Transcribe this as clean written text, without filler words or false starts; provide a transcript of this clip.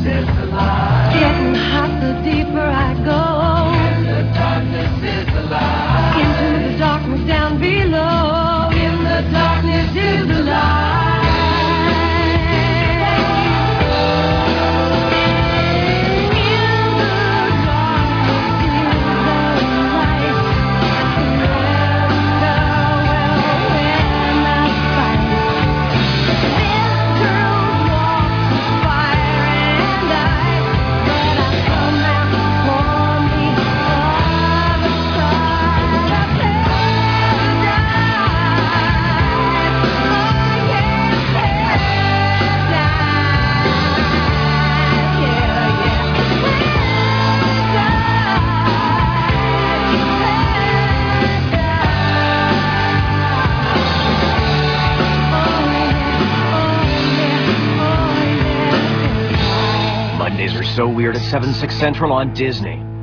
is the light. Getting hot the deeper I go. In the darkness is the light. Into the darkness down below. In the darkness is the light. Mondays are so weird at 7, 6 Central on Disney.